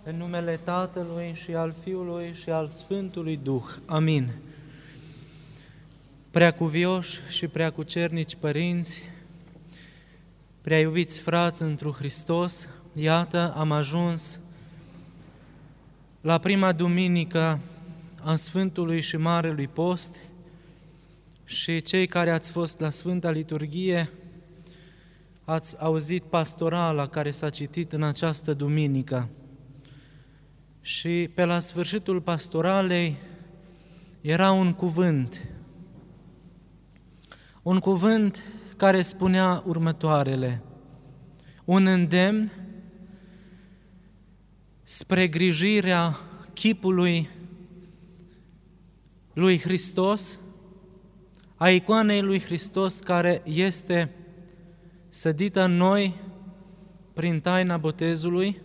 În numele Tatălui și al Fiului și al Sfântului Duh. Amin. Preacuvioși și preacucernici părinți, prea iubiți frați întru Hristos, iată, am ajuns la prima duminică a Sfântului și Marelui Post și cei care ați fost la Sfânta Liturghie ați auzit pastorala care s-a citit în această duminică. Și pe la sfârșitul pastoralei era un cuvânt care spunea următoarele: un îndemn spre grijirea chipului lui Hristos, a icoanei lui Hristos care este sădită în noi prin taina botezului,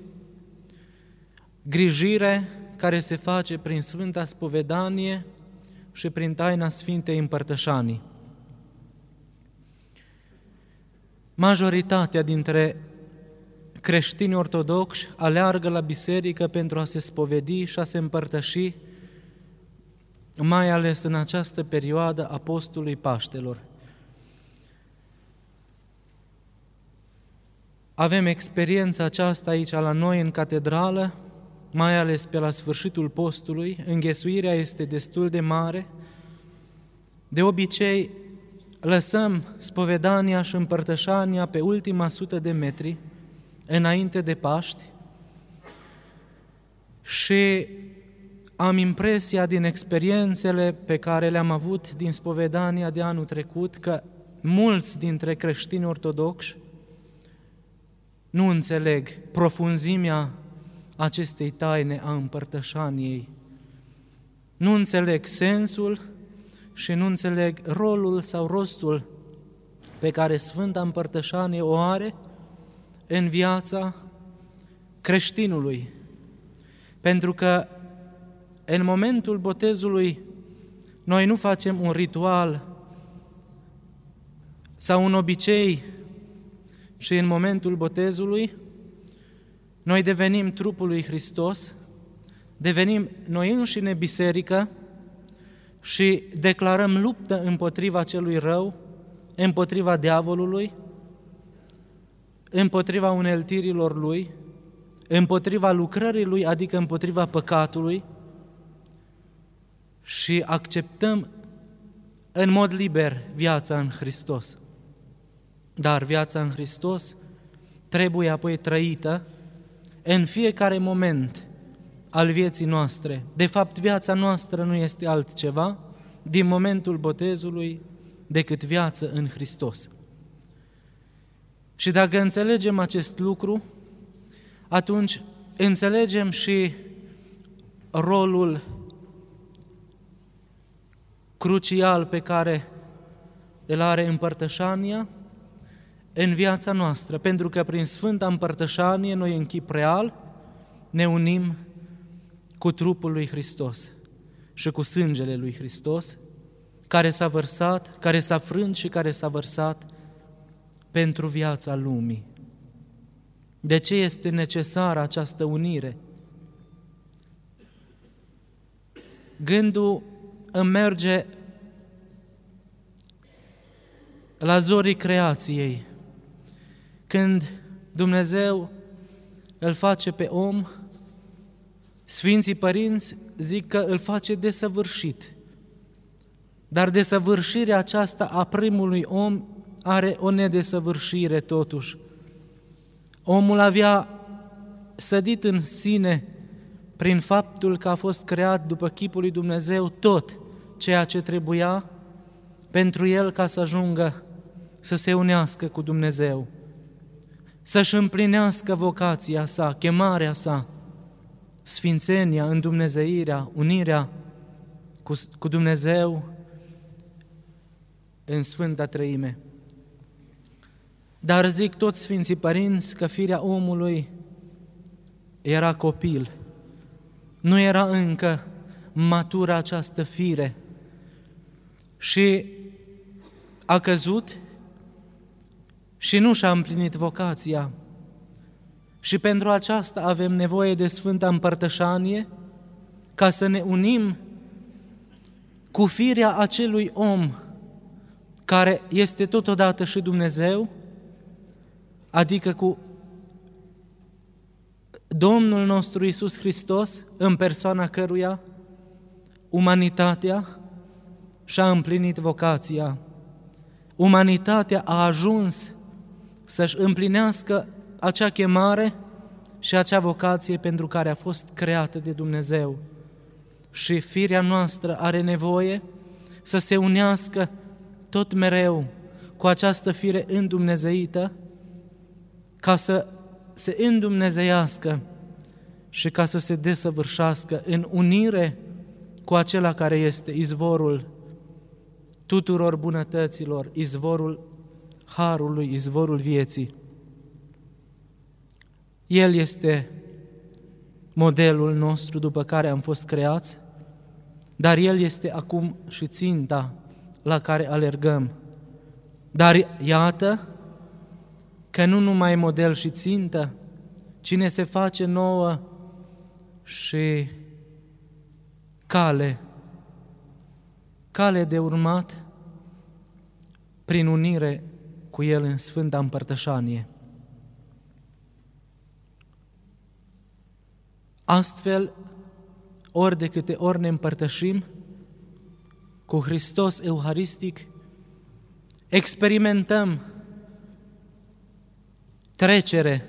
grijire care se face prin Sfânta Spovedanie și prin taina Sfintei Împărtășanii. Majoritatea dintre creștini ortodoxi aleargă la biserică pentru a se spovedi și a se împărtăși, mai ales în această perioadă a postului Paștelor. Avem experiența aceasta aici la noi în catedrală, mai ales pe la sfârșitul postului, înghesuirea este destul de mare. De obicei, lăsăm spovedania și împărtășania pe ultima 100 de metri, înainte de Paști, și am impresia din experiențele pe care le-am avut din spovedania de anul trecut că mulți dintre creștini ortodoxi nu înțeleg profunzimea acestei taine a împărtășaniei. Nu înțeleg sensul și nu înțeleg rolul sau rostul pe care Sfânta Împărtășanie o are în viața creștinului. Pentru că în momentul botezului noi nu facem un ritual sau un obicei, și în momentul botezului noi devenim trupul lui Hristos, devenim noi înșine biserică și declarăm luptă împotriva celui rău, împotriva diavolului, împotriva uneltirilor lui, împotriva lucrării lui, adică împotriva păcatului, și acceptăm în mod liber viața în Hristos. Dar viața în Hristos trebuie apoi trăită în fiecare moment al vieții noastre. De fapt, viața noastră nu este altceva din momentul botezului decât viață în Hristos. Și dacă înțelegem acest lucru, atunci înțelegem și rolul crucial pe care îl are împărtășania în viața noastră, pentru că prin Sfânta Împărtășanie noi în chip real ne unim cu trupul lui Hristos și cu sângele lui Hristos, care s-a vărsat, care s-a frânt și care s-a vărsat pentru viața lumii. De ce este necesară această unire? Gândul îmi merge la zorii creației, când Dumnezeu îl face pe om, Sfinții Părinți zic că îl face desăvârșit. Dar desăvârșirea aceasta a primului om are o nedesăvârșire totuși. Omul avea sădit în sine, prin faptul că a fost creat după chipul lui Dumnezeu, tot ceea ce trebuia pentru el ca să ajungă să se unească cu Dumnezeu, să-și împlinească vocația sa, chemarea sa, sfințenia, îndumnezeirea, unirea cu Dumnezeu în Sfânta Treime. Dar zic toți Sfinții Părinți că firea omului era copil, nu era încă matură această fire și a căzut și nu și-a împlinit vocația. Și pentru aceasta avem nevoie de Sfânta Împărtășanie, ca să ne unim cu firea acelui om care este totodată și Dumnezeu, adică cu Domnul nostru Iisus Hristos, în persoana căruia umanitatea și-a împlinit vocația. Umanitatea a ajuns să-și împlinească acea chemare și acea vocație pentru care a fost creată de Dumnezeu. Și firea noastră are nevoie să se unească tot mereu cu această fire îndumnezeită, ca să se îndumnezeiască și ca să se desăvârșească în unire cu acela care este izvorul tuturor bunătăților, izvorul harului, izvorul vieții. El este modelul nostru după care am fost creați, dar El este acum și ținta la care alergăm. Dar iată că nu numai model și țintă, ci ne se face nouă și cale de urmat prin unire cu El în Sfânta Împărtășanie. Astfel, ori de câte ori ne împărtășim cu Hristos Euharistic, experimentăm trecere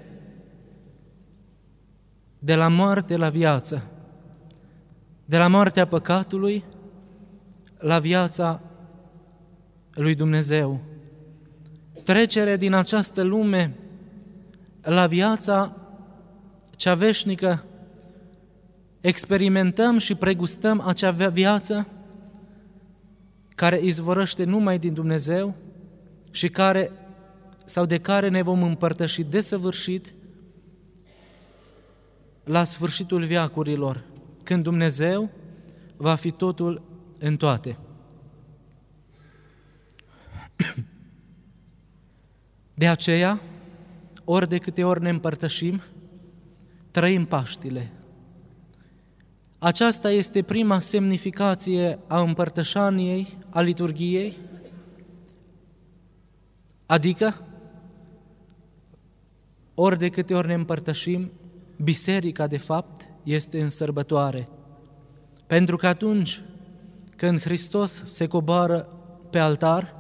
de la moarte la viață, de la moartea păcatului la viața lui Dumnezeu, trecere din această lume la viața cea veșnică. Experimentăm și pregustăm acea viață care izvorăște numai din Dumnezeu și de care ne vom împărtăși desăvârșit la sfârșitul veacurilor, când Dumnezeu va fi totul în toate. De aceea, ori de câte ori ne împărtășim, trăim Paștile. Aceasta este prima semnificație a împărtășaniei, a liturghiei, adică, ori de câte ori ne împărtășim, biserica, de fapt, este în sărbătoare. Pentru că atunci când Hristos se coboară pe altar,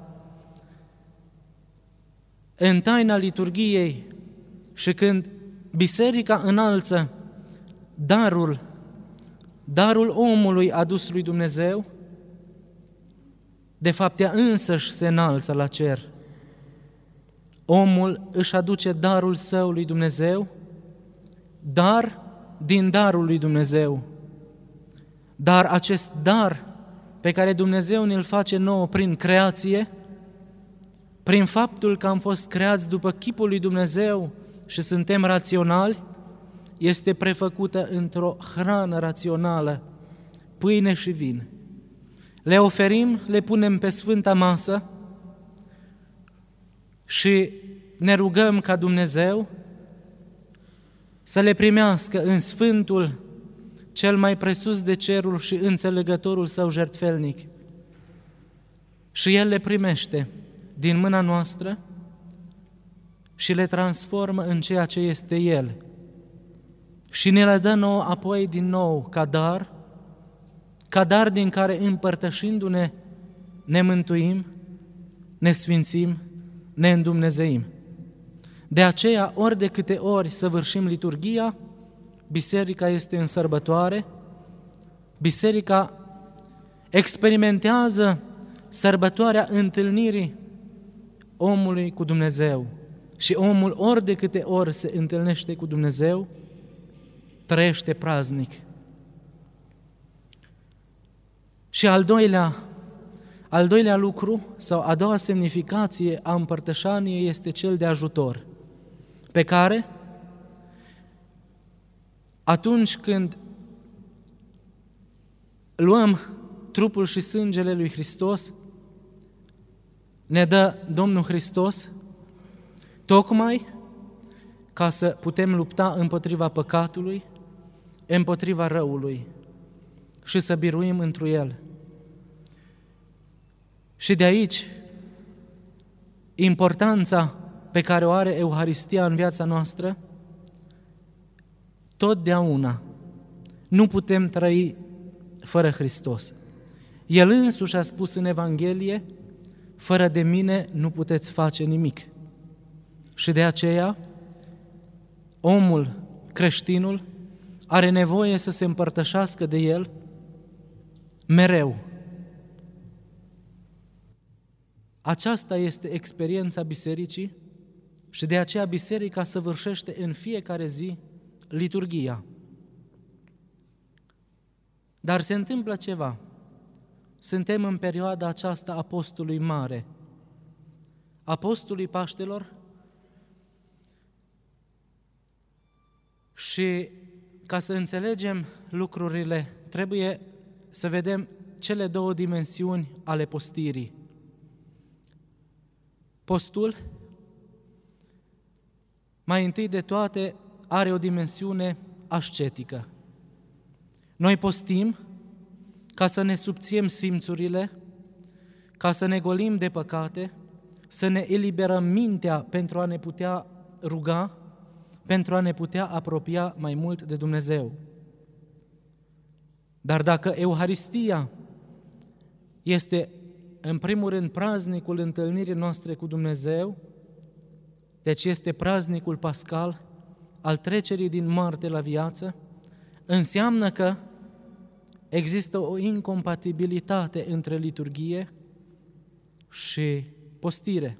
în taina liturghiei și când biserica înalță darul omului adus lui Dumnezeu, de fapt ea însăși se înalță la cer. Omul își aduce darul său lui Dumnezeu, dar din darul lui Dumnezeu. Dar acest dar pe care Dumnezeu ne-l face nouă prin creație, prin faptul că am fost creați după chipul lui Dumnezeu și suntem raționali, este prefăcută într-o hrană rațională, pâine și vin. Le oferim, le punem pe sfânta masă și ne rugăm ca Dumnezeu să le primească în Sfântul cel mai presus de cerul și înțelegătorul său jertfelnic. Și El le primește din mâna noastră și le transformă în ceea ce este El. Și ne le dă nouă apoi din nou ca dar din care împărtășindu-ne ne mântuim, ne sfințim, ne îndumnezeim. De aceea, ori de câte ori săvârșim liturghia, biserica este în sărbătoare, biserica experimentează sărbătoarea întâlnirii omului cu Dumnezeu. Și omul, ori de câte ori se întâlnește cu Dumnezeu, trăiește praznic. Și al doilea lucru, sau a doua semnificație a împărtășaniei este cel de ajutor, pe care, atunci când luăm trupul și sângele lui Hristos, ne dă Domnul Hristos, tocmai ca să putem lupta împotriva păcatului, împotriva răului și să biruim întru el. Și de aici importanța pe care o are Euharistia în viața noastră. Totdeauna nu putem trăi fără Hristos. El însuși a spus în Evanghelie: fără de mine nu puteți face nimic. Și de aceea, omul, creștinul, are nevoie să se împărtășească de el mereu. Aceasta este experiența bisericii și de aceea biserica săvârșește în fiecare zi liturghia. Dar se întâmplă ceva. Suntem în perioada aceasta a postului mare, a postului Paștelor, și ca să înțelegem lucrurile, trebuie să vedem cele două dimensiuni ale postirii. Postul, mai întâi de toate, are o dimensiune ascetică. Noi postim ca să ne subțiem simțurile, ca să ne golim de păcate, să ne eliberăm mintea pentru a ne putea ruga, pentru a ne putea apropia mai mult de Dumnezeu. Dar dacă Euharistia este în primul rând praznicul întâlnirii noastre cu Dumnezeu, deci este praznicul pascal al trecerii din moarte la viață, înseamnă că există o incompatibilitate între liturghie și postire.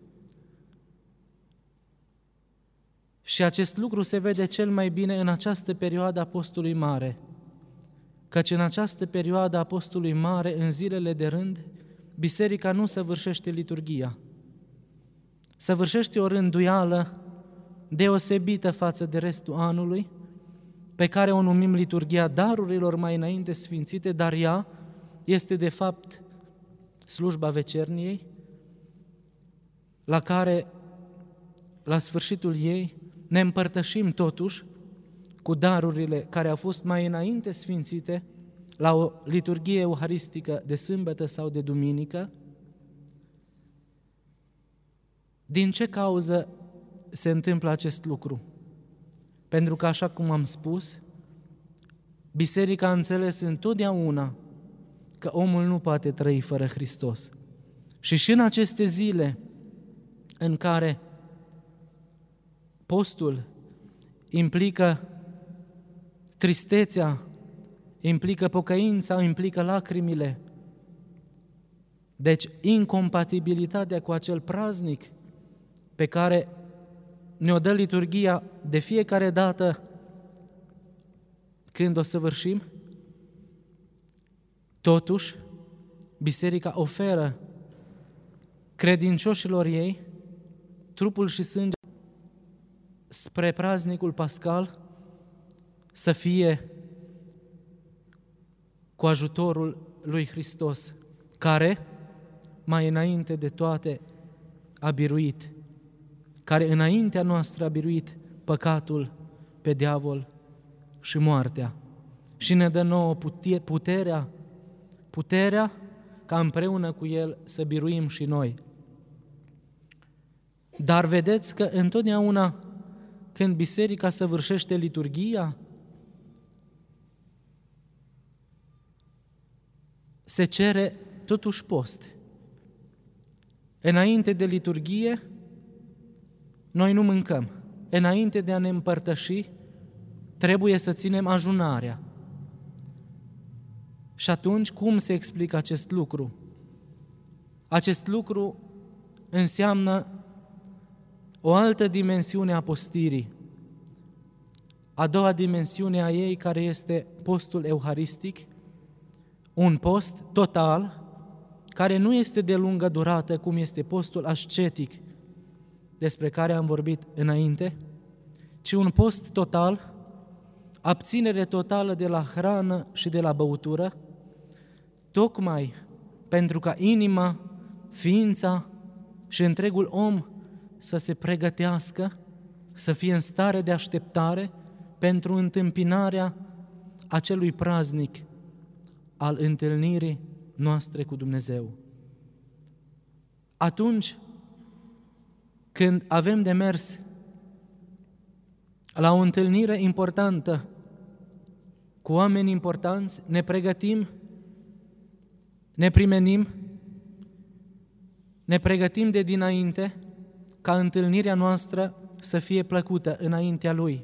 Și acest lucru se vede cel mai bine în această perioadă a postului mare, căci în această perioadă a postului mare, în zilele de rând, biserica nu săvârșește liturghia. Săvârșește o rânduială deosebită față de restul anului, pe care o numim liturghia darurilor mai înainte sfințite, dar ea este de fapt slujba vecerniei, la care, la sfârșitul ei, ne împărtășim totuși cu darurile care au fost mai înainte sfințite la o liturghie euharistică de sâmbătă sau de duminică. Din ce cauză se întâmplă acest lucru? Pentru că, așa cum am spus, biserica a înțeles întotdeauna că omul nu poate trăi fără Hristos. Și în aceste zile în care postul implică tristețea, implică pocăința, implică lacrimile, deci incompatibilitatea cu acel praznic pe care ne-o dă liturghia de fiecare dată când o săvârșim, totuși, biserica oferă credincioșilor ei trupul și sângele spre praznicul pascal să fie cu ajutorul lui Hristos, care, mai înainte de toate, a biruit, care înaintea noastră a biruit păcatul pe diavol și moartea. Și ne dă nouă puterea ca împreună cu El să biruim și noi. Dar vedeți că întotdeauna când biserica săvârșește liturghia, se cere totuși post. Înainte de liturghie, noi nu mâncăm. Înainte de a ne împărtăși, trebuie să ținem ajunarea. Și atunci, cum se explică acest lucru? Acest lucru înseamnă o altă dimensiune a postirii. A doua dimensiune a ei, care este postul euharistic, un post total, care nu este de lungă durată, cum este postul ascetic, despre care am vorbit înainte, ci un post total, abținere totală de la hrană și de la băutură, tocmai pentru ca inima, ființa și întregul om să se pregătească să fie în stare de așteptare pentru întâmpinarea acelui praznic al întâlnirii noastre cu Dumnezeu. Atunci când avem de mers la o întâlnire importantă cu oameni importanți, ne pregătim, ne primenim, ne pregătim de dinainte ca întâlnirea noastră să fie plăcută înaintea Lui.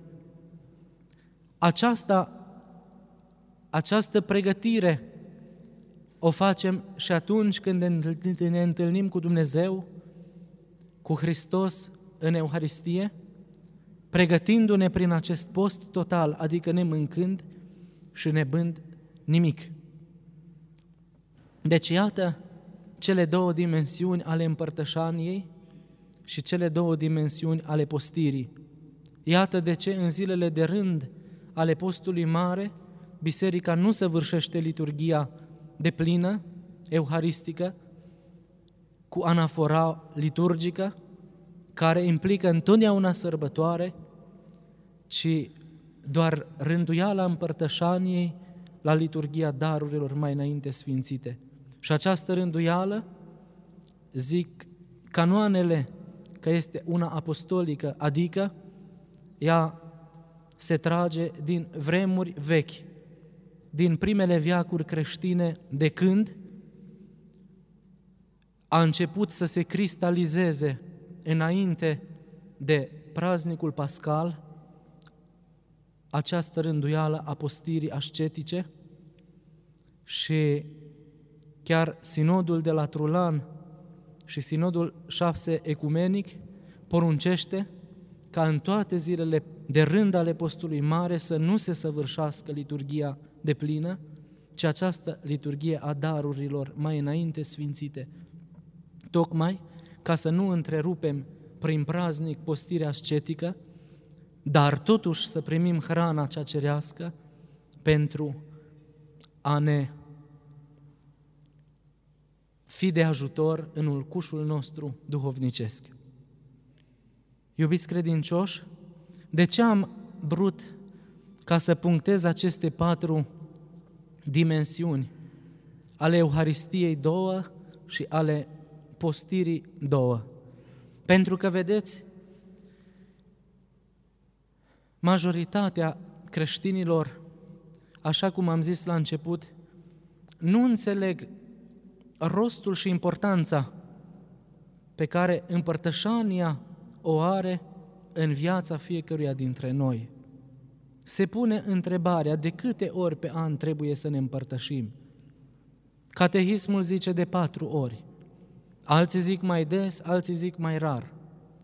Această pregătire o facem și atunci când ne întâlnim cu Dumnezeu, cu Hristos în Euharistie, pregătindu-ne prin acest post total, adică nemâncând și nebând nimic. Deci iată cele două dimensiuni ale împărtășaniei și cele două dimensiuni ale postirii. Iată de ce în zilele de rând ale postului mare, biserica nu săvârșește liturghia deplină, euharistică, cu anafora liturgică, care implică întotdeauna sărbătoare, ci doar rânduiala împărtășaniei la liturghia darurilor mai înainte sfințite. Și această rânduială, zic canoanele, că este una apostolică, adică ea se trage din vremuri vechi, din primele veacuri creștine, de când a început să se cristalizeze înainte de praznicul pascal această rânduială a postirii ascetice și chiar sinodul de la Trulan și sinodul 6 ecumenic poruncește ca în toate zilele de rând ale postului mare să nu se săvârșească liturghia deplină, ci această liturghie a darurilor mai înainte sfințite, tocmai ca să nu întrerupem prin praznic postirea ascetică, dar totuși să primim hrana cea cerească pentru a ne fi de ajutor în ulcușul nostru duhovnicesc. Iubiți credincioși, de ce am vrut ca să punctez aceste 4 dimensiuni ale Euharistiei 2 și ale postirii 2? Pentru că, vedeți, majoritatea creștinilor, așa cum am zis la început, nu înțeleg rostul și importanța pe care împărtășania o are în viața fiecăruia dintre noi. Se pune întrebarea de câte ori pe an trebuie să ne împărtășim. Catehismul zice de 4 ori. Alții zic mai des, alții zic mai rar.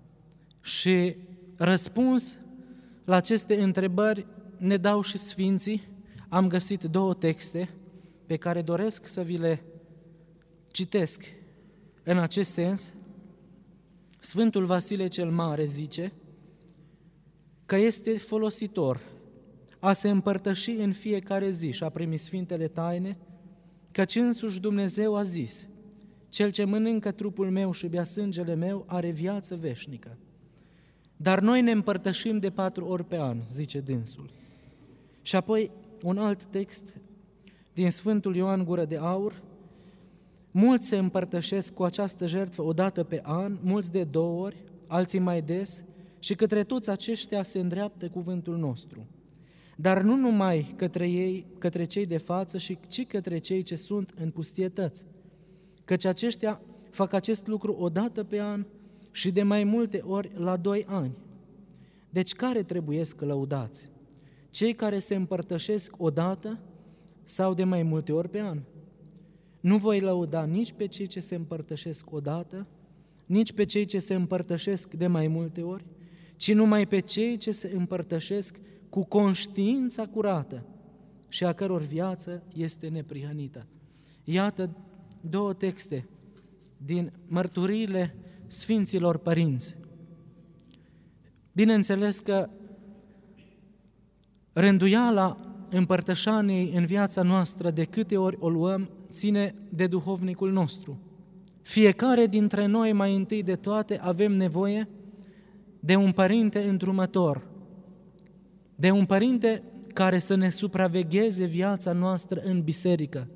Și răspuns la aceste întrebări ne dau și Sfinții. Am găsit 2 texte pe care doresc să vi le citesc în acest sens. Sfântul Vasile cel Mare zice că este folositor a se împărtăși în fiecare zi și a primi Sfintele Taine, căci însuși Dumnezeu a zis: cel ce mănâncă trupul meu și bea sângele meu are viață veșnică. Dar noi ne împărtășim de 4 ori pe an, zice dânsul. Și apoi un alt text din Sfântul Ioan Gură de Aur: mulți se împărtășesc cu această jertfă o dată pe an, mulți de 2 ori, alții mai des, și către toți aceștia se îndreaptă cuvântul nostru. Dar nu numai către cei de față, ci către cei ce sunt în pustietăți, căci aceștia fac acest lucru o dată pe an și de mai multe ori la 2 ani. Deci care trebuiesc lăudați? Cei care se împărtășesc o dată sau de mai multe ori pe an? Nu voi lăuda nici pe cei ce se împărtășesc o dată, nici pe cei ce se împărtășesc de mai multe ori, ci numai pe cei ce se împărtășesc cu conștiința curată și a căror viață este neprihănită. Iată 2 texte din mărturiile Sfinților Părinți. Bineînțeles că rânduiala împărtășaniei în viața noastră, de câte ori o luăm, ține de duhovnicul nostru. Fiecare dintre noi, mai întâi de toate, avem nevoie de un părinte îndrumător, de un părinte care să ne supravegheze viața noastră în biserică.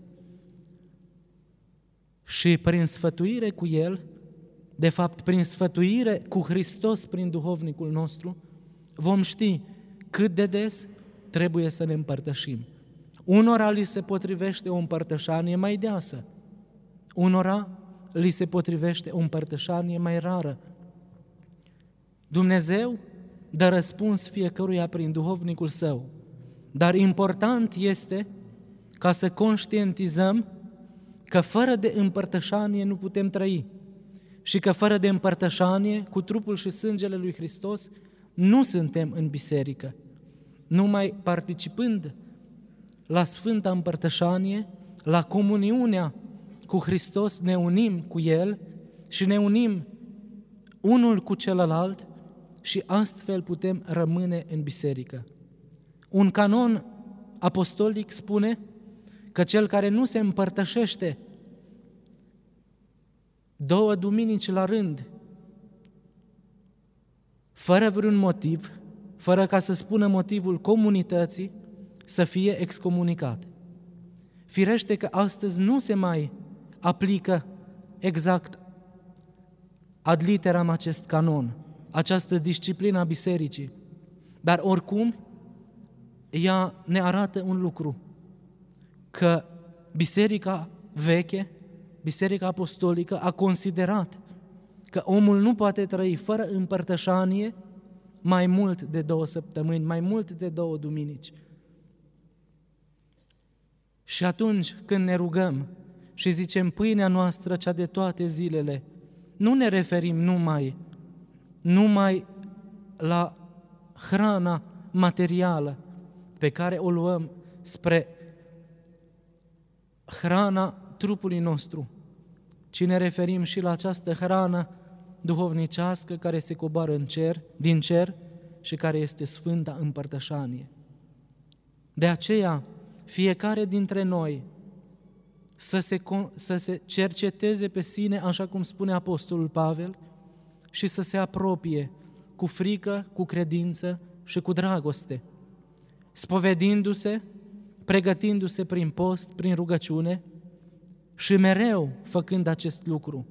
Și prin sfătuire cu El, de fapt prin sfătuire cu Hristos prin duhovnicul nostru, vom ști cât de des trebuie să ne împărtășim. Unora li se potrivește o împărtășanie mai deasă, unora li se potrivește o împărtășanie mai rară. Dumnezeu dă răspuns fiecăruia prin duhovnicul Său, dar important este ca să conștientizăm că fără de împărtășanie nu putem trăi și că fără de împărtășanie cu trupul și sângele lui Hristos nu suntem în biserică. Numai participând la Sfânta Împărtășanie, la comuniunea cu Hristos, ne unim cu El și ne unim unul cu celălalt și astfel putem rămâne în biserică. Un canon apostolic spune că cel care nu se împărtășește 2 duminici la rând, fără vreun motiv, fără ca să spună motivul comunității, să fie excomunicat. Firește că astăzi nu se mai aplică exact ad literam acest canon, această disciplină a bisericii, dar oricum ea ne arată un lucru, că biserica veche, biserica apostolică a considerat că omul nu poate trăi fără împărtășanie mai mult de 2 săptămâni, mai mult de 2 duminici. Și atunci când ne rugăm și zicem pâinea noastră cea de toate zilele, nu ne referim numai la hrana materială pe care o luăm spre hrana trupului nostru, ci ne referim și la această hrană duhovnicească care se coboară din cer și care este Sfânta Împărtășanie. De aceea, fiecare dintre noi să se cerceteze pe sine, așa cum spune Apostolul Pavel, și să se apropie cu frică, cu credință și cu dragoste, spovedindu-se, pregătindu-se prin post, prin rugăciune și mereu făcând acest lucru.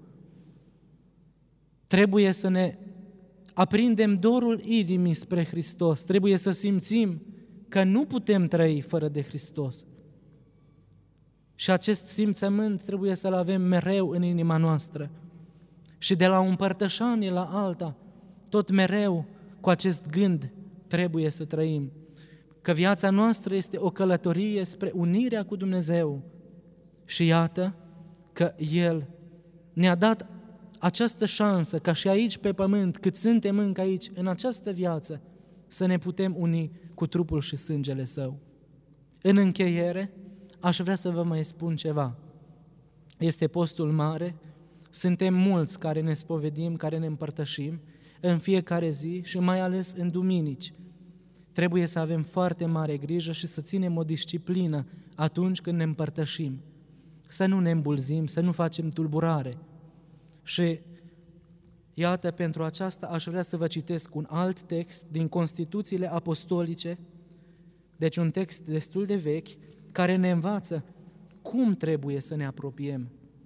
Trebuie să ne aprindem dorul inimii spre Hristos, trebuie să simțim că nu putem trăi fără de Hristos. Și acest simțământ trebuie să-l avem mereu în inima noastră. Și de la o împărtășanie la alta, tot mereu cu acest gând trebuie să trăim. Că viața noastră este o călătorie spre unirea cu Dumnezeu. Și iată că El ne-a dat această șansă, ca și aici pe pământ, cât suntem încă aici, în această viață, să ne putem uni cu trupul și sângele Său. În încheiere, aș vrea să vă mai spun ceva. Este postul mare, suntem mulți care ne spovedim, care ne împărtășim în fiecare zi și mai ales în duminici. Trebuie să avem foarte mare grijă și să ținem o disciplină atunci când ne împărtășim. Să nu ne îmbulzim, să nu facem tulburare. Și iată, pentru aceasta aș vrea să vă citesc un alt text din Constituțiile Apostolice, deci un text destul de vechi, care ne învață cum trebuie să ne apropiem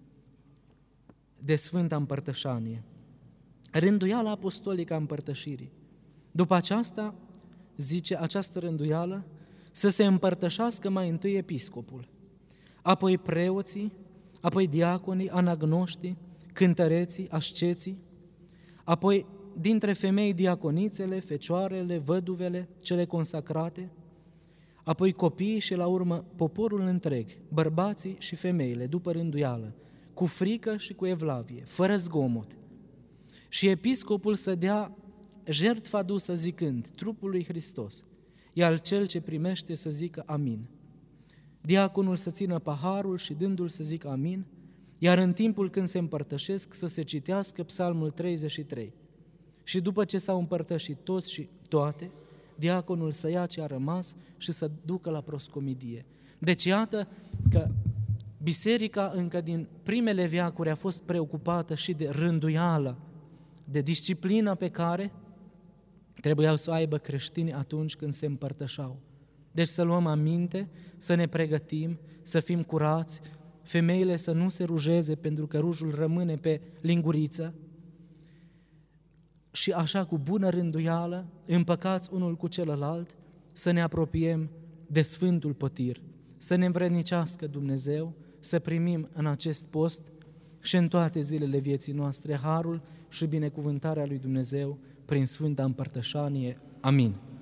de Sfânta Împărtășanie. Rânduiala apostolică a împărtășirii. După aceasta, zice această rânduială, să se împărtășească mai întâi episcopul, apoi preoții, apoi diaconii, anagnoștii, cântăreții, asceții, apoi dintre femei diaconițele, fecioarele, văduvele, cele consacrate, apoi copiii și la urmă poporul întreg, bărbații și femeile, după rânduială, cu frică și cu evlavie, fără zgomot. Și episcopul să dea jertfa dusă zicând, trupul lui Hristos, iar cel ce primește să zică amin. Diaconul să țină paharul și dându-l să zică amin, iar în timpul când se împărtășesc să se citească Psalmul 33. Și după ce s-au împărtășit toți și toate, diaconul să ia ce a rămas și să ducă la proscomidie. Deci iată că biserica încă din primele veacuri a fost preocupată și de rânduială, de disciplina pe care trebuiau să o aibă creștini atunci când se împărtășau. Deci să luăm aminte, să ne pregătim, să fim curați, femeile să nu se rujeze pentru că rujul rămâne pe linguriță și așa cu bună rânduială, împăcați unul cu celălalt, să ne apropiem de Sfântul Pătir, să ne învrednicească Dumnezeu, să primim în acest post și în toate zilele vieții noastre harul și binecuvântarea lui Dumnezeu prin Sfânta Împărtășanie. Amin.